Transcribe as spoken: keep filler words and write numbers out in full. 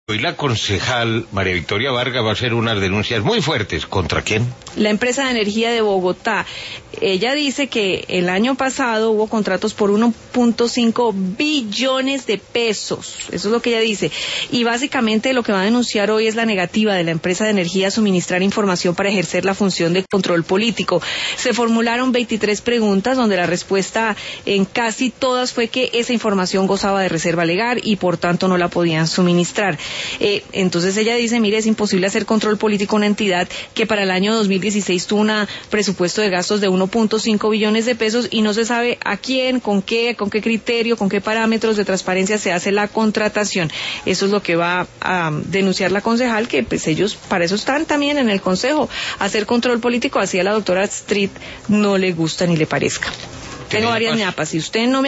Hoy la concejal María Victoria Vargas va a hacer unas denuncias muy fuertes. ¿Contra quién? La empresa de energía de Bogotá. Ella dice que el año pasado hubo contratos por uno punto cinco billones de pesos. Eso es lo que ella dice. Y básicamente lo que va a denunciar hoy es la negativa de la empresa de energía a suministrar información para ejercer la función de control político. Se formularon veintitrés preguntas donde la respuesta en casi todas fue que esa información gozaba de reserva legal y por tanto no la podían suministrar. Eh, entonces ella dice, mire, es imposible hacer control político a una entidad que para el año dos mil dieciséis tuvo un presupuesto de gastos de uno punto cinco billones de pesos y no se sabe a quién, con qué, con qué criterio, con qué parámetros de transparencia se hace la contratación. Eso es lo que va a denunciar la concejal, que pues ellos para eso están también en el consejo, hacer control político, así a la doctora Street no le gusta ni le parezca. Tengo varias ñapas, si usted no me